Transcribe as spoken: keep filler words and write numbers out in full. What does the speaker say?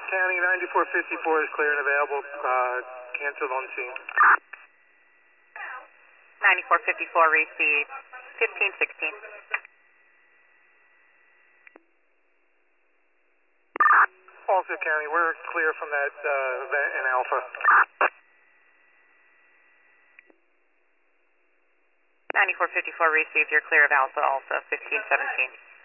County, ninety-four fifty-four is clear and available. Uh, canceled on scene. ninety-four fifty-four received. fifteen sixteen. Also, County, we're clear from that uh, event in Alpha. ninety-four fifty-four received. You're clear of Alpha also. fifteen seventeen.